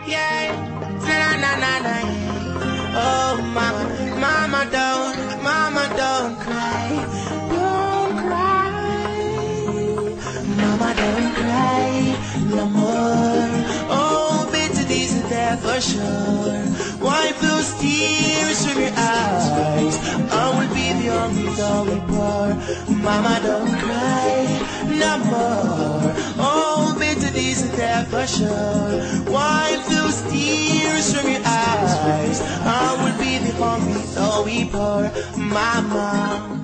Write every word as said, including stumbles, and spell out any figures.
Yeah, na na na na. Oh mama, mama don't, mama don't cry, don't cry. Mama don't cry no more. Oh, bitter days are there for sure. Wipe those tears from your eyes. I will be the only dog we pour. Mama don't cry no more. Oh, bitter days are there for sure. Wipe those tears from your eyes. I will be the only dog we pour. Mama.